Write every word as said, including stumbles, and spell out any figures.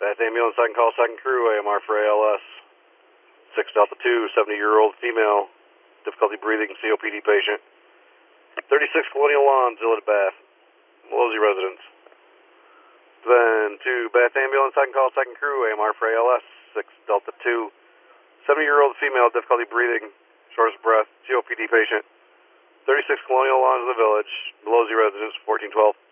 Bath ambulance, second call, second crew, A M R for A L S. six Delta two, seventy-year-old female, difficulty breathing, C O P D patient. thirty-six Colonial Lawn, Zilla, Bath, Losey residence. Then to Bath ambulance, second call, second crew, A M R for A L S. six Delta two, seventy-year-old female, difficulty breathing, shortest breath, C O P D patient. thirty-six Colonial Lawns in the village, Losey residence, fourteen twelve.